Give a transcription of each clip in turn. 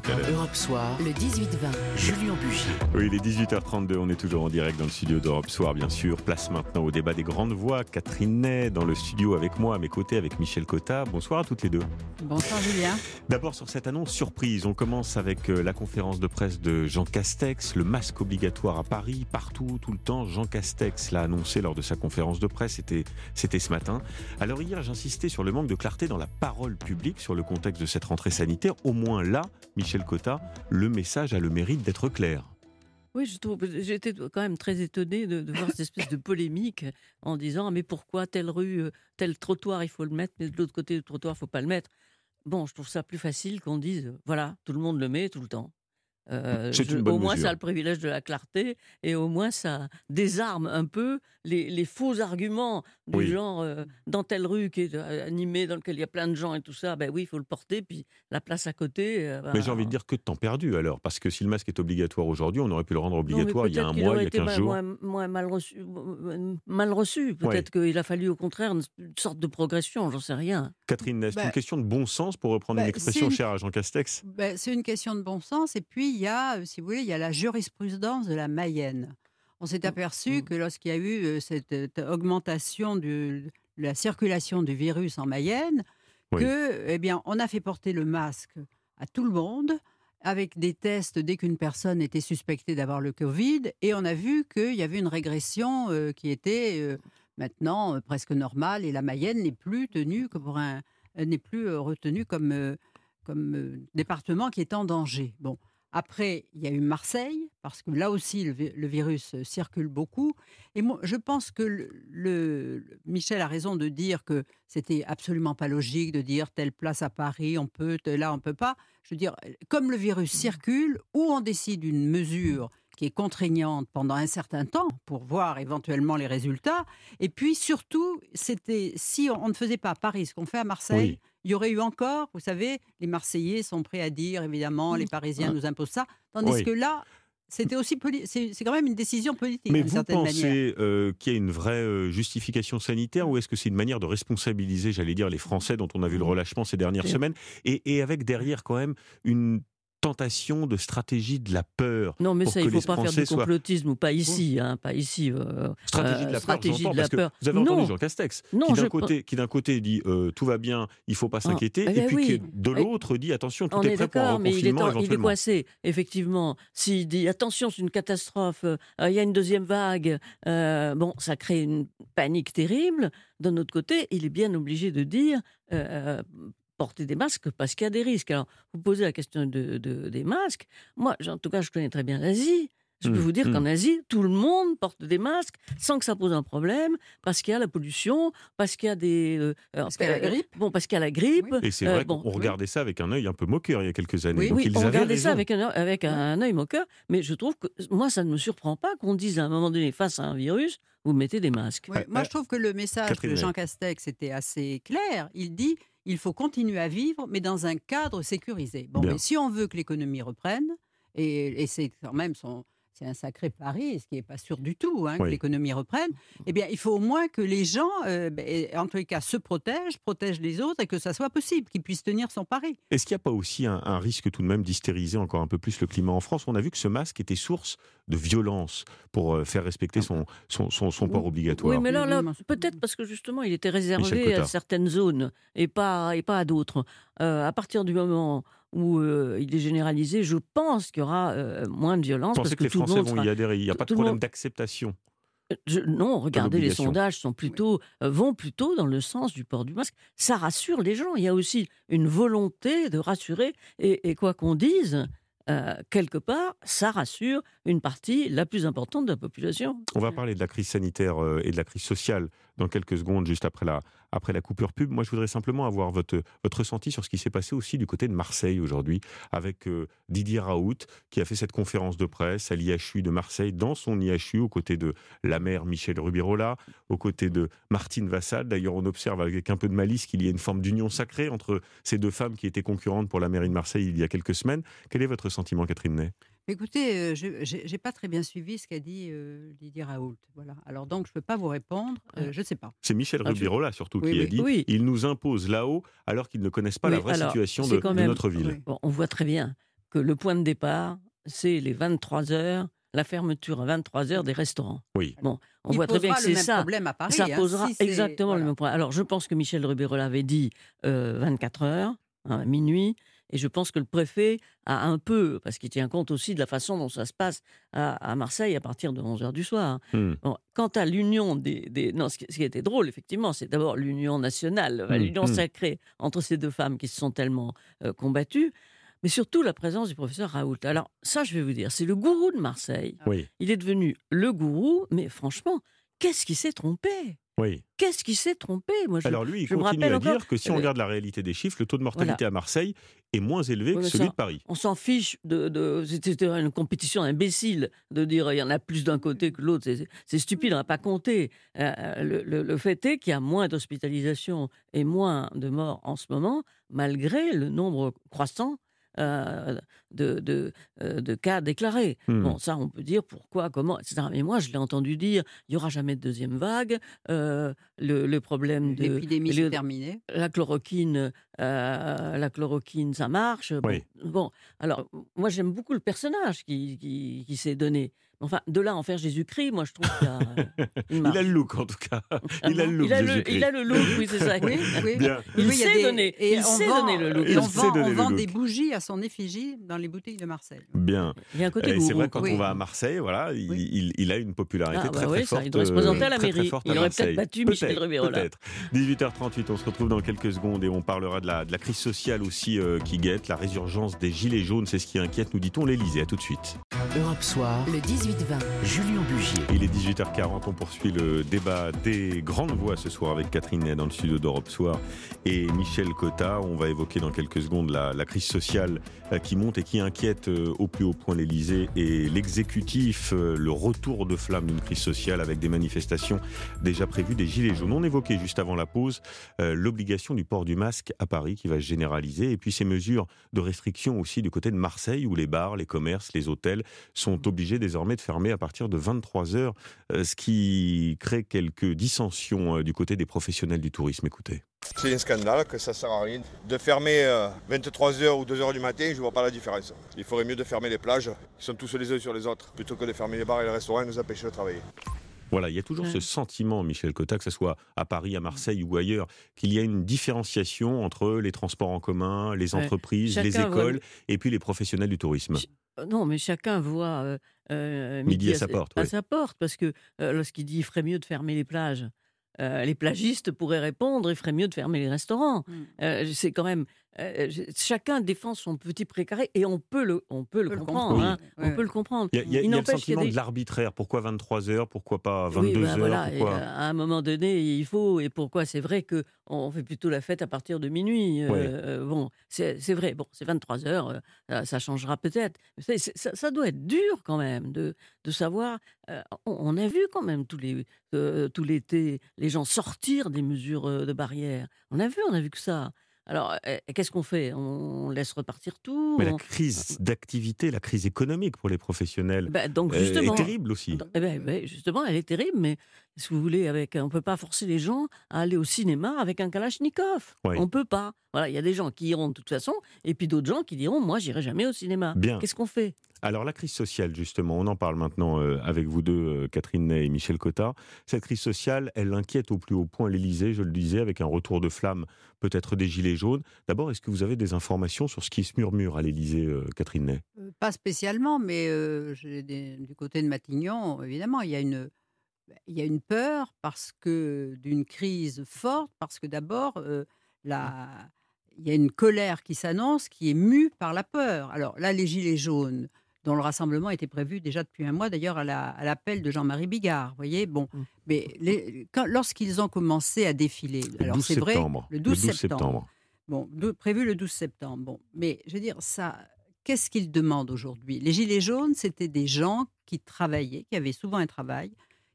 tout à l'heure. Europe Soir, le 18-20, Julien Bugier. Oui, il est 18h32, on est toujours en direct dans le studio d'Europe Soir, bien sûr. Place maintenant au débat des grandes voix. Catherine Ney dans le studio avec moi, à mes côtés, avec Michel Cotta. Bonsoir à toutes les deux. Bonsoir Julien. D'abord sur cette annonce surprise, on commence avec la conférence de presse de Jean Castex, le masque obligatoire à Paris, partout, tout le temps. Jean Castex l'a annoncé lors de sa conférence de presse, c'était ce matin. Alors hier, j'insistais sur le manque de clarté dans la parole publique, sur le contexte de cette rentrée sanitaire. Au moins là, Michel Cotta, le message a le mérite d'être clair. Oui, j'étais quand même très étonnée de voir cette espèce de polémique en disant mais pourquoi telle rue, tel trottoir il faut le mettre, mais de l'autre côté du trottoir il ne faut pas le mettre. Bon, je trouve ça plus facile qu'on dise voilà, tout le monde le met tout le temps. Au moins ça a le privilège de la clarté et au moins ça désarme un peu les faux arguments du genre dans telle rue qui est animée, dans laquelle il y a plein de gens et tout ça, ben oui il faut le porter, puis la place à côté mais j'ai envie de dire que de temps perdu alors, parce que si le masque est obligatoire aujourd'hui, on aurait pu le rendre obligatoire il y a un mois, il y a 15 jours. Moins mal reçu. Peut-être qu'il a fallu au contraire une sorte de progression, j'en sais rien. Catherine, c'est une question de bon sens pour reprendre une expression chère à Jean Castex. C'est une question de bon sens et puis il y a, si vous voulez, il y a la jurisprudence de la Mayenne. On s'est aperçu que lorsqu'il y a eu cette augmentation de la circulation du virus en Mayenne, on a fait porter le masque à tout le monde avec des tests dès qu'une personne était suspectée d'avoir le Covid, et on a vu qu'il y avait une régression qui était maintenant presque normale, et la Mayenne n'est plus tenue retenue comme département qui est en danger. Bon. Après, il y a eu Marseille, parce que là aussi, le virus circule beaucoup. Et moi, je pense que Michel a raison de dire que c'était absolument pas logique de dire telle place à Paris, on peut, là, on peut pas. Je veux dire, comme le virus circule, ou on décide une mesure qui est contraignante pendant un certain temps pour voir éventuellement les résultats. Et puis surtout, si on ne faisait pas à Paris ce qu'on fait à Marseille, il y aurait eu encore, vous savez, les Marseillais sont prêts à dire, évidemment, les Parisiens nous imposent ça. Tandis que là, c'était aussi c'est quand même une décision politique. Mais vous pensez qu'il y a une vraie justification sanitaire, ou est-ce que c'est une manière de responsabiliser, j'allais dire, les Français dont on a vu le relâchement ces dernières semaines, et avec derrière quand même une tentation de stratégie de la peur? Non, mais ça, il ne faut pas faire de complotisme, ou pas ici. Pas ici stratégie de la peur, j'entends, parce que vous avez entendu Jean Castex, qui d'un côté dit tout va bien, il ne faut pas s'inquiéter, et puis qui de l'autre dit attention, tout est prêt pour un reconfinement éventuellement. Il est coincé, effectivement. S'il dit attention, c'est une catastrophe, il y a une deuxième vague, ça crée une panique terrible. D'un autre côté, il est bien obligé de dire porter des masques parce qu'il y a des risques. Alors, vous posez la question des masques. Moi, en tout cas, je connais très bien l'Asie. Je peux vous dire qu'en Asie, tout le monde porte des masques sans que ça pose un problème, parce qu'il y a la pollution, parce qu'il y a parce qu'il y a la grippe. Parce qu'il y a la grippe. Oui. Et c'est vrai qu'on regardait ça avec un œil un peu moqueur il y a quelques années. Oui, on regardait ça avec un œil moqueur, mais je trouve que moi, ça ne me surprend pas qu'on dise à un moment donné, face à un virus, vous mettez des masques. Oui, moi, je trouve que le message de Jean Castex était assez clair. Il dit il faut continuer à vivre, mais dans un cadre sécurisé. Mais si on veut que l'économie reprenne, et c'est quand même c'est un sacré pari, ce qui n'est pas sûr du tout, que l'économie reprenne, eh bien, il faut au moins que les gens, en tous les cas, se protègent les autres, et que ça soit possible, qu'ils puissent tenir son pari. Est-ce qu'il n'y a pas aussi un risque tout de même d'hystériser encore un peu plus le climat en France? On a vu que ce masque était source de violence pour faire respecter son port obligatoire. Oui, mais là peut-être parce que justement, il était réservé à certaines zones et pas à d'autres. À partir du moment où il est généralisé, je pense qu'il y aura moins de violence. Vous pensez que les Français vont y adhérer? Il n'y a pas de problème d'acceptation? Non, regardez, les sondages vont plutôt dans le sens du port du masque. Ça rassure les gens. Il y a aussi une volonté de rassurer. Et quoi qu'on dise, quelque part, ça rassure une partie la plus importante de la population. On va parler de la crise sanitaire et de la crise sociale dans quelques secondes, juste après la coupure pub. Moi, je voudrais simplement avoir votre ressenti sur ce qui s'est passé aussi du côté de Marseille aujourd'hui, avec Didier Raoult, qui a fait cette conférence de presse à l'IHU de Marseille, dans son IHU, aux côtés de la maire Michèle Rubirola, aux côtés de Martine Vassal. D'ailleurs, on observe avec un peu de malice qu'il y a une forme d'union sacrée entre ces deux femmes qui étaient concurrentes pour la mairie de Marseille il y a quelques semaines. Quel est votre sentiment, Catherine Ney? Écoutez, je n'ai pas très bien suivi ce qu'a dit Didier Raoult. Voilà. Alors donc, je ne peux pas vous répondre. Je ne sais pas. C'est Michèle Rubirola surtout qui a dit ils nous imposent là-haut alors qu'ils ne connaissent pas la vraie situation de notre ville. Bon, on voit très bien que le point de départ, c'est les 23 heures, la fermeture à 23 heures des restaurants. Oui. Bon, on Il voit très bien que posera c'est le même ça. problème à Paris. Ça hein, posera si c'est- exactement voilà. le même problème. Alors, je pense que Michel Rubérola avait dit 24 heures, à minuit, et je pense que le préfet a un peu, parce qu'il tient compte aussi de la façon dont ça se passe à Marseille à partir de 11 heures du soir. Hmm. Bon, quant à l'union Non, ce qui était drôle, effectivement, c'est d'abord l'union nationale, l'union sacrée entre ces deux femmes qui se sont tellement combattues, mais surtout la présence du professeur Raoult. Alors, ça, je vais vous dire, c'est le gourou de Marseille. Oui. Il est devenu le gourou, mais franchement, qu'est-ce qui s'est trompé? Oui. Qu'est-ce qui s'est trompé? Moi, Alors lui, il je me continue rappelle à encore, dire que si on regarde la réalité des chiffres, le taux de mortalité à Marseille est moins élevé Oui, que mais celui ça, de Paris. on s'en fiche c'était une compétition imbécile de dire il y en a plus d'un côté que l'autre. C'est stupide, on n'a pas compté. Le fait est qu'il y a moins d'hospitalisations et moins de morts en ce moment, malgré le nombre croissant de cas déclarés. Bon, ça, on peut dire pourquoi, comment, etc. Mais moi, je l'ai entendu dire, il n'y aura jamais de deuxième vague, le problème de... L'épidémie s'est terminée. La chloroquine, ça marche. Oui. Bon, alors, moi, j'aime beaucoup le personnage qui s'est donné. Enfin, de là à en faire Jésus-Christ, moi, je trouve qu'il y a une Il marge. a le look, en tout cas. Il a le look, Jésus-Christ. Il a le look, oui, c'est ça. Oui, oui. Bien. Il Oui, il y a sait des- donner, et il on sait vend- donner le look. Et Il on sait vend, donner on le vend look. des bougies à son effigie dans les boutiques de Marseille. Bien. Il y a un côté Et c'est gourou. vrai, quand Oui. on va à Marseille, voilà, il a une popularité Ah, bah très, oui, très ça, forte. il doit se présenter à la très, très mairie. forte Il à aurait peut-être Marseille. battu Michel Rubérola. Peut-être. 18h38, on se retrouve dans quelques secondes et on parlera de la crise sociale aussi qui guette, la résurgence des gilets jaunes, c'est ce qui inquiète, nous dit-on, l'Élysée. À tout de suite. Europe Soir, Le 18-20. Julien Bugier. Il est 18h40, on poursuit le débat des grandes voix ce soir avec Catherine Ney dans le studio d'Europe Soir et Michel Cotta. On va évoquer dans quelques secondes la crise sociale qui monte et qui inquiète au plus haut point l'Élysée et l'exécutif, le retour de flamme d'une crise sociale avec des manifestations déjà prévues, des gilets jaunes. On évoquait juste avant la pause l'obligation du port du masque à Paris qui va se généraliser et puis ces mesures de restriction aussi du côté de Marseille où les bars, les commerces, les hôtels sont obligés désormais de fermer à partir de 23 heures, ce qui crée quelques dissensions du côté des professionnels du tourisme. Écoutez. C'est un scandale que ça ne sert à rien. De fermer 23h ou 2h du matin, je ne vois pas la différence. Il faudrait mieux de fermer les plages, qui sont tous les uns sur les autres, plutôt que de fermer les bars et les restaurants et nous empêcher de travailler. Voilà, il y a toujours ce sentiment, Michel Cotta, que ce soit à Paris, à Marseille ou ailleurs, qu'il y a une différenciation entre les transports en commun, les entreprises, les Chacun écoles et puis les professionnels du tourisme. Non, mais chacun voit Midi à sa porte, à oui. sa porte, parce que lorsqu'il dit il ferait mieux de fermer les plages, les plagistes pourraient répondre il ferait mieux de fermer les restaurants. C'est quand même chacun défend son petit précaré et on peut le comprendre. Hein. Oui. On peut le comprendre. Il y a le n'empêche qu'il y a sentiment des- de l'arbitraire. Pourquoi 23 heures? Pourquoi pas Oui, 22 ben heures? voilà, et, Pourquoi... à un moment donné, il faut. Et pourquoi? C'est vrai qu'on fait plutôt la fête à partir de minuit. Bon, c'est vrai. Bon, c'est 23 heures, ça changera peut-être. Mais ça doit être dur quand même de savoir. On a vu quand même tout l'été les gens sortir des mesures de barrière. On a vu que ça. Alors, qu'est-ce qu'on fait? On laisse repartir tout? Mais la crise d'activité, la crise économique pour les professionnels Donc est justement, terrible aussi. justement, elle est terrible, mais si vous voulez, on ne peut pas forcer les gens à aller au cinéma avec un Kalachnikov. Oui. On ne peut pas. Voilà, il y a des gens qui iront de toute façon, et puis d'autres gens qui diront, moi, j'irai jamais au cinéma. Bien. Qu'est-ce qu'on fait? Alors la crise sociale, justement, on en parle maintenant avec vous deux, Catherine Ney et Michel Cotta. Cette crise sociale, elle inquiète au plus haut point l'Élysée, je le disais, avec un retour de flamme peut-être des gilets jaunes. D'abord, est-ce que vous avez des informations sur ce qui se murmure à l'Élysée, Catherine Ney? Pas spécialement, mais du côté de Matignon, évidemment, il y a une peur d'une crise forte, parce que d'abord, il y a une colère qui s'annonce, qui est mue par la peur. Alors là, les gilets jaunes, dont le rassemblement était prévu déjà depuis un mois, d'ailleurs à l'appel de Jean-Marie Bigard, vous voyez, bon. Mais lorsqu'ils ont commencé à défiler, Le 12 c'est vrai, septembre. le 12 septembre. Bon, prévu le 12 septembre. Bon, mais je veux dire, ça, qu'est-ce qu'ils demandent aujourd'hui? Les gilets jaunes, c'était des gens qui travaillaient, qui avaient souvent un travail,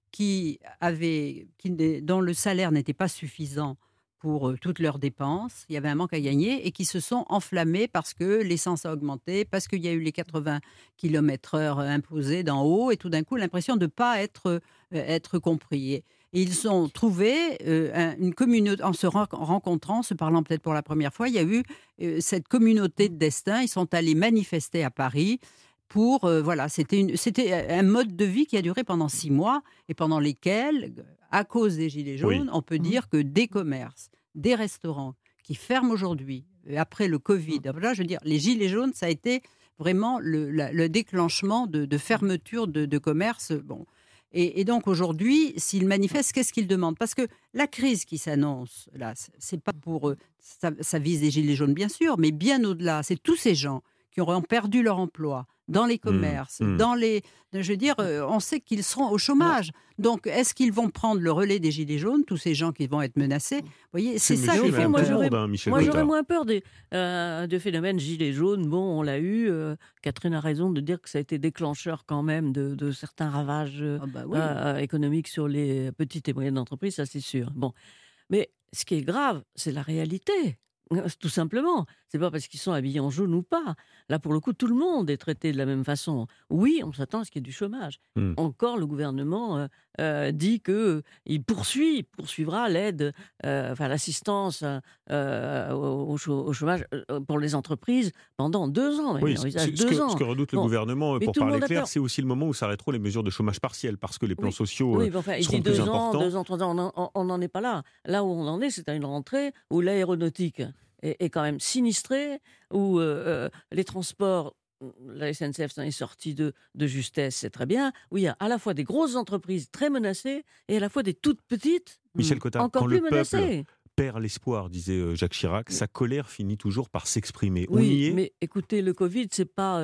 dont le salaire n'était pas suffisant pour toutes leurs dépenses, il y avait un manque à gagner, et qui se sont enflammés parce que l'essence a augmenté, parce qu'il y a eu les 80 km/h imposés d'en haut, et tout d'un coup, l'impression de ne pas être compris. Et ils ont trouvé une communauté, en se rencontrant, se parlant peut-être pour la première fois, il y a eu cette communauté de destin. Ils sont allés manifester à Paris pour, c'était un mode de vie qui a duré pendant 6 mois et pendant lesquels, à cause des Gilets jaunes, on peut dire que des commerces, des restaurants qui ferment aujourd'hui, après le Covid, là, je veux dire, les Gilets jaunes, ça a été vraiment le déclenchement de fermeture de commerce. Bon. Et donc aujourd'hui, s'ils manifestent, qu'est-ce qu'ils demandent? Parce que la crise qui s'annonce, là, c'est pas pour ça vise les Gilets jaunes, bien sûr, mais bien au-delà, c'est tous ces gens qui auront perdu leur emploi dans les commerces, dans les... Je veux dire, on sait qu'ils seront au chômage. Donc, est-ce qu'ils vont prendre le relais des Gilets jaunes, tous ces gens qui vont être menacés? Vous voyez, c'est ça qu'il faut. Moi, j'aurais moins peur de phénomènes Gilets jaunes. Bon, on l'a eu. Catherine a raison de dire que ça a été déclencheur quand même de certains ravages économiques sur les petites et moyennes entreprises, ça c'est sûr. Bon. Mais ce qui est grave, c'est la réalité. Tout simplement. C'est pas parce qu'ils sont habillés en jaune ou pas. Là, pour le coup, tout le monde est traité de la même façon. Oui, on s'attend à ce qu'il y ait du chômage. Encore, le gouvernement dit qu'il poursuivra l'aide, l'assistance au chômage pour les entreprises pendant 2 ans. Oui, ce que redoute le gouvernement, pour parler clair, c'est aussi le moment où s'arrêteront les mesures de chômage partiel, parce que les plans sociaux seront plus importants. 2 ans, 3 ans, on n'en est pas là. Là où on en est, c'est à une rentrée où l'aéronautique est quand même sinistrée, où les transports, la SNCF s'en est sortie de justesse, c'est très bien, où il y a à la fois des grosses entreprises très menacées et à la fois des toutes petites Michel Cotta, encore quand plus le menacées. Peuple perd l'espoir, disait Jacques Chirac, sa colère finit toujours par s'exprimer. Oui, on y est. mais écoutez, le Covid, c'est pas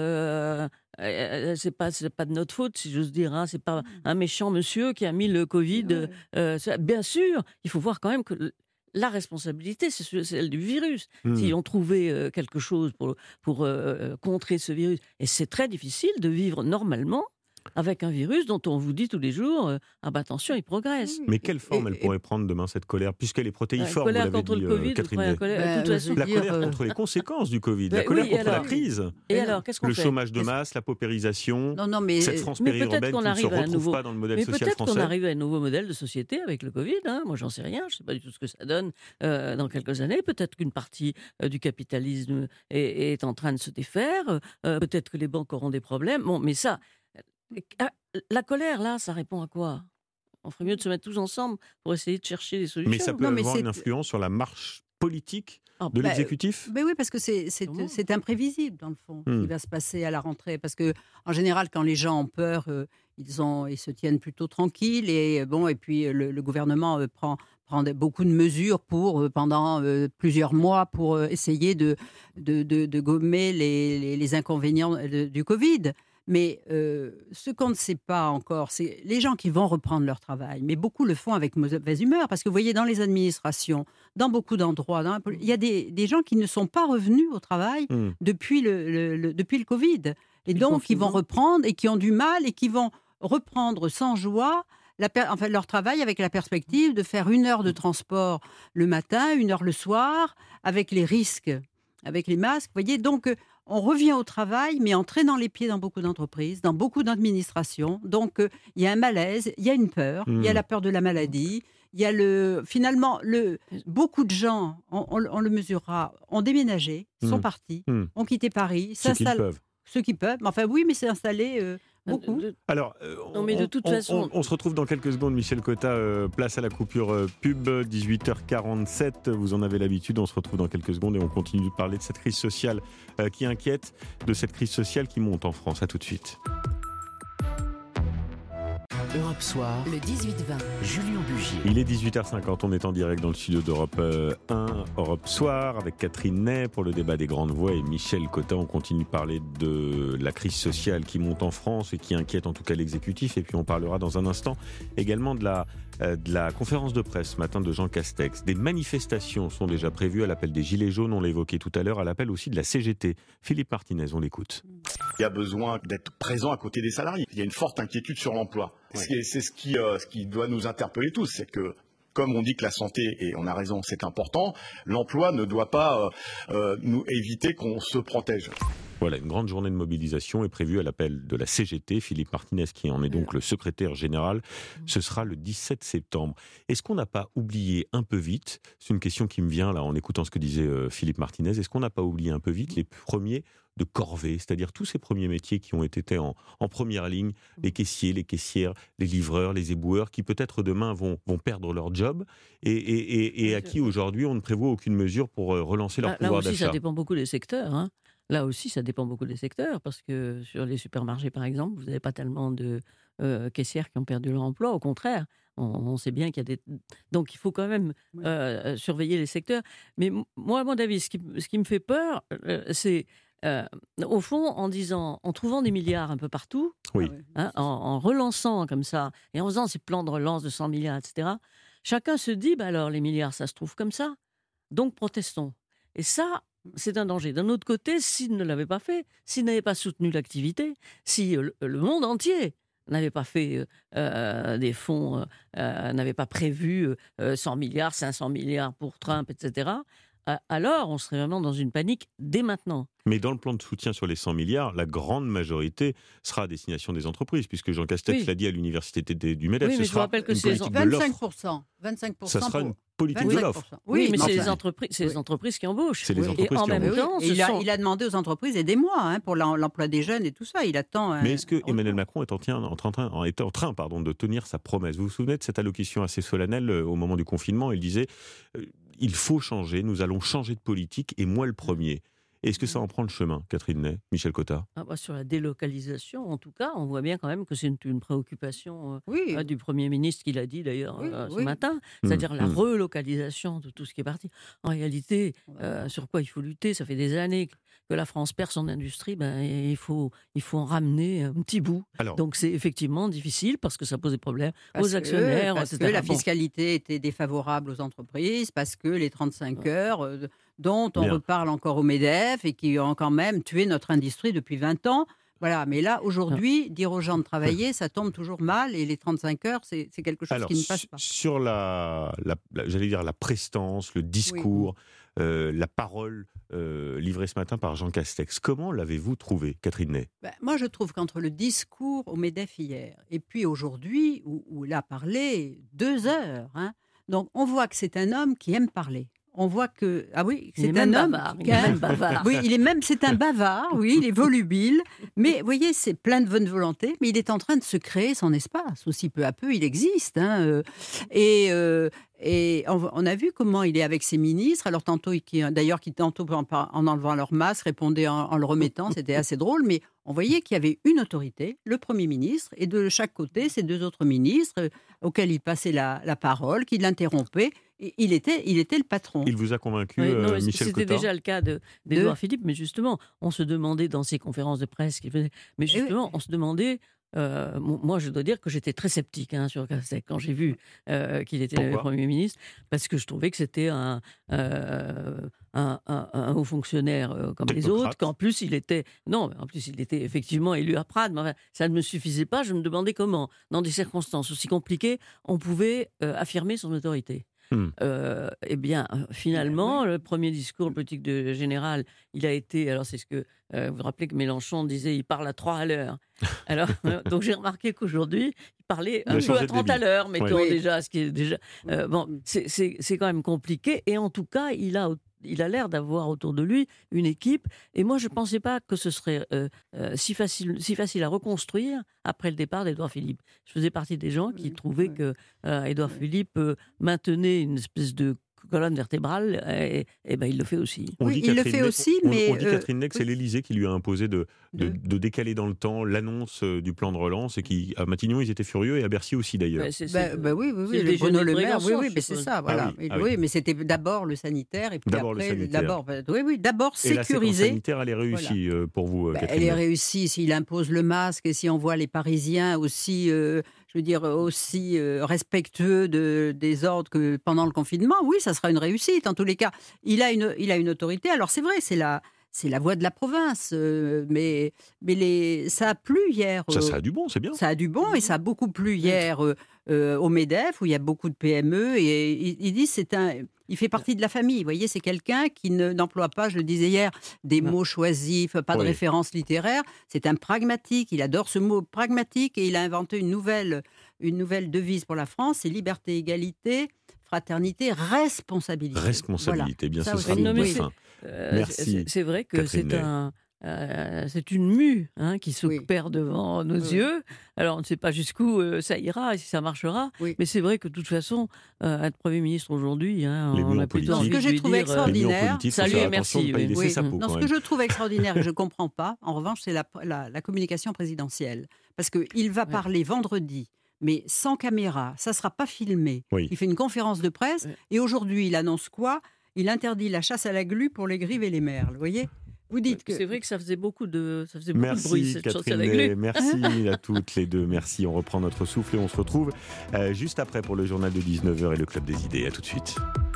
de notre faute, si j'ose dire. C'est pas un méchant monsieur qui a mis le Covid. Bien sûr, il faut voir quand même que la responsabilité, c'est celle du virus. S'ils ont trouvé quelque chose pour contrer ce virus, et c'est très difficile de vivre normalement avec un virus dont on vous dit tous les jours attention, il progresse. Mais quelle forme elle pourrait prendre demain, cette colère, puisqu'elle est protéiforme, colère vous l'avez contre dit, le Covid, Catherine. la colère contre les conséquences du Covid, la colère contre la crise. Et alors, qu'est-ce qu'on fait? Le chômage de masse, la paupérisation, cette France périurbaine qui ne se retrouve pas dans le modèle social français. Peut-être qu'on arrive à un nouveau modèle de société avec le Covid. Moi, j'en sais rien. Je ne sais pas du tout ce que ça donne dans quelques années. Peut-être qu'une partie du capitalisme est en train de se défaire. Peut-être que les banques auront des problèmes. Bon, mais ça... La colère, là, ça répond à quoi? On ferait mieux de se mettre tous ensemble pour essayer de chercher des solutions. Mais ça peut avoir une influence sur la marche politique de l'exécutif? Oui, parce que c'est imprévisible, dans le fond, ce qui va se passer à la rentrée. Parce que, en général, quand les gens ont peur, ils se tiennent plutôt tranquilles. Et puis, le gouvernement prend beaucoup de mesures pendant plusieurs mois pour essayer de gommer les inconvénients du Covid. Mais ce qu'on ne sait pas encore, c'est les gens qui vont reprendre leur travail. Mais beaucoup le font avec mauvaise humeur. Parce que vous voyez, dans les administrations, dans beaucoup d'endroits, il y a des gens qui ne sont pas revenus au travail depuis le Covid. Et donc, ils vont reprendre et qui ont du mal et qui vont reprendre sans joie leur travail avec la perspective de faire 1 heure de transport le matin, 1 heure le soir, avec les risques, avec les masques. Vous voyez, donc... On revient au travail, mais en traînant les pieds dans beaucoup d'entreprises, dans beaucoup d'administrations. Donc, il y a un malaise, il y a une peur, il y a la peur de la maladie. Il y a beaucoup de gens, on le mesurera, ont déménagé, sont partis, ont quitté Paris, s'installent. Ceux qui peuvent. Enfin, oui, mais c'est installé... beaucoup. Alors, mais de toute façon... on se retrouve dans quelques secondes, Michel Cotta, place à la coupure pub, 18h47, vous en avez l'habitude, on se retrouve dans quelques secondes et on continue de parler de cette crise sociale qui inquiète, de cette crise sociale qui monte en France. À tout de suite. Europe Soir, le 18-20, Julien Bugier. Il est 18h50, on est en direct dans le studio d'Europe 1, Europe Soir, avec Catherine Ney pour le débat des grandes voix et Michel Cotta. On continue de parler de la crise sociale qui monte en France et qui inquiète en tout cas l'exécutif. Et puis on parlera dans un instant également de la conférence de presse ce matin de Jean Castex. Des manifestations sont déjà prévues à l'appel des Gilets jaunes, on l'a évoqué tout à l'heure, à l'appel aussi de la CGT. Philippe Martinez, on l'écoute. Il y a besoin d'être présent à côté des salariés. Il y a une forte inquiétude sur l'emploi. Ouais. C'est ce qui doit nous interpeller tous, c'est que comme on dit que la santé, et on a raison, c'est important, l'emploi ne doit pas nous éviter qu'on se protège. Voilà, une grande journée de mobilisation est prévue à l'appel de la CGT. Philippe Martinez, qui en est donc le secrétaire général, ce sera le 17 septembre. Est-ce qu'on n'a pas oublié un peu vite, c'est une question qui me vient là en écoutant ce que disait Philippe Martinez, est-ce qu'on n'a pas oublié un peu vite les premiers de corvée, c'est-à-dire tous ces premiers métiers qui ont été en première ligne, les caissiers, les caissières, les livreurs, les éboueurs, qui peut-être demain vont perdre leur job et à qui aujourd'hui on ne prévoit aucune mesure pour relancer leur pouvoir d'achat. Là aussi, ça dépend beaucoup des secteurs. Hein. Là aussi, ça dépend beaucoup des secteurs, parce que sur les supermarchés, par exemple, vous n'avez pas tellement de caissières qui ont perdu leur emploi. Au contraire, on sait bien qu'il y a des... Donc, il faut quand même surveiller les secteurs. Mais moi, à mon avis, ce qui me fait peur, c'est... au fond, en trouvant des milliards un peu partout, oui. En relançant comme ça, et en faisant ces plans de relance de 100 milliards, etc., chacun se dit, alors les milliards, ça se trouve comme ça, donc protestons. Et ça, c'est un danger. D'un autre côté, s'ils ne l'avaient pas fait, s'ils n'avaient pas soutenu l'activité, si le monde entier n'avait pas fait des fonds, n'avait pas prévu 100 milliards, 500 milliards pour Trump, etc., alors on serait vraiment dans une panique dès maintenant. Mais dans le plan de soutien sur les 100 milliards, la grande majorité sera à destination des entreprises, puisque Jean Castex l'a dit à l'université du MEDEF. Oui, mais ce sera que une politique de l'offre. 25%. Ça sera une politique de l'offre. Oui, mais c'est les entreprises qui embauchent. C'est les entreprises qui embauchent. Temps, il a demandé aux entreprises, aidez-moi pour l'emploi des jeunes et tout ça. Il attend. Mais est-ce que Emmanuel Macron est en train de tenir sa promesse ? Vous vous souvenez de cette allocution assez solennelle au moment du confinement ? Il disait il faut changer, nous allons changer de politique, et moi le premier. Est-ce que ça en prend le chemin, Catherine Ney, Michel Cotta ? Sur la délocalisation, en tout cas, on voit bien quand même que c'est une préoccupation du Premier ministre, qui l'a dit d'ailleurs ce matin, c'est-à-dire la relocalisation de tout ce qui est parti. En réalité, sur quoi il faut lutter ? Ça fait des années que la France perd son industrie, il faut en ramener un petit bout. Donc c'est effectivement difficile, parce que ça pose des problèmes aux actionnaires, parce que la fiscalité était défavorable aux entreprises, parce que les 35 heures... dont on reparle encore au MEDEF et qui ont quand même tué notre industrie depuis 20 ans. Voilà, mais là, aujourd'hui, dire aux gens de travailler, ça tombe toujours mal, et les 35 heures, c'est quelque chose qui ne passe pas. Sur j'allais dire la prestance, le discours, la parole livrée ce matin par Jean Castex, comment l'avez-vous trouvé, Catherine Ney ? Moi, je trouve qu'entre le discours au MEDEF hier et puis aujourd'hui, où il a parlé 2 heures, donc on voit que c'est un homme qui aime parler. On voit que c'est un homme bavard. Oui, c'est un bavard. Oui, il est volubile. Mais vous voyez, c'est plein de bonne volonté. Mais il est en train de se créer son espace. Aussi peu à peu, il existe. Et on a vu comment il est avec ses ministres. Alors tantôt, qui tantôt en enlevant leur masque répondait en le remettant. C'était assez drôle. Mais on voyait qu'il y avait une autorité, le Premier ministre, et de chaque côté, ces 2 autres ministres auxquels il passait la parole, qui l'interrompaient. Il était le patron. Il vous a convaincu, Michel Cotta ? C'était déjà le cas d'Édouard Philippe, mais justement, on se demandait dans ses conférences de presse qu'il faisait, mais justement, on se demandait. Moi, je dois dire que j'étais très sceptique sur Castex quand j'ai vu qu'il était le Premier ministre, parce que je trouvais que c'était un haut fonctionnaire comme les autres, qu'en plus il était effectivement élu à Prades, mais enfin, ça ne me suffisait pas. Je me demandais comment, dans des circonstances aussi compliquées, on pouvait affirmer son autorité. Finalement, le premier discours politique de général, il a été, alors c'est ce que vous vous rappelez que Mélenchon disait, il parle à 3 à l'heure. Alors, donc j'ai remarqué qu'aujourd'hui, il parlait un peu à 30 à l'heure, mettons déjà, ce qui est déjà... c'est quand même compliqué, et en tout cas, il a l'air d'avoir autour de lui une équipe, et moi je ne pensais pas que ce serait si facile à reconstruire après le départ d'Édouard Philippe. Je faisais partie des gens qui trouvaient que Édouard Philippe maintenait une espèce de colonne vertébrale, et il le fait aussi. On dit Catherine Ney que c'est l'Élysée qui lui a imposé de décaler dans le temps l'annonce du plan de relance, et qu'à Matignon, ils étaient furieux, et à Bercy aussi d'ailleurs. Oui, le Bruno Le Maire, mais c'est ça, voilà. Oui, mais c'était d'abord le sanitaire, et puis d'abord sécuriser. Et la séquence sanitaire, elle est réussie pour vous, Catherine Ney ? Elle est réussie s'il impose le masque, et si on voit les Parisiens aussi... aussi respectueux des ordres que pendant le confinement, oui, ça sera une réussite. En tous les cas, il a une autorité. Alors c'est vrai, c'est c'est la voix de la province. Mais ça a plu hier. Ça a du bon, c'est bien. Ça a du bon et ça a beaucoup plu hier au MEDEF où il y a beaucoup de PME et il dit il fait partie de la famille. Vous voyez, c'est quelqu'un qui n'emploie pas, je le disais hier, des mots choisis, pas de référence littéraire. C'est un pragmatique. Il adore ce mot pragmatique et il a inventé une nouvelle devise pour la France, c'est liberté, égalité, fraternité, responsabilité. Responsabilité, bien, Ça ce aussi. sera le Non, mot mais de fin. Merci. C'est vrai que Catherine c'est une mue qui s'opère Oui. devant nos yeux. Alors, on ne sait pas jusqu'où ça ira et si ça marchera. Oui. Mais c'est vrai que de toute façon, être Premier ministre aujourd'hui, Les on mots a plutôt politiques. envie Ce que de j'ai lui trouvé dire, Les millions extraordinaire. politiques, faut Salut faire et attention de merci, pas y oui. laisser Oui. sa peau, Non, quand ce même. que je trouve extraordinaire et je ne comprends pas, en revanche, c'est la communication présidentielle. Parce qu'il va parler vendredi, mais sans caméra, ça ne sera pas filmé. Oui. Il fait une conférence de presse Ouais. et aujourd'hui, il annonce quoi? Il interdit la chasse à la glu pour les grives et les merles. Vous voyez? Vous dites que... C'est vrai que ça faisait beaucoup de bruit, Merci cette chose à Catherine la Ney, glu. merci à toutes les deux, merci. On reprend notre souffle et on se retrouve juste après pour le journal de 19h et le Club des idées. À tout de suite.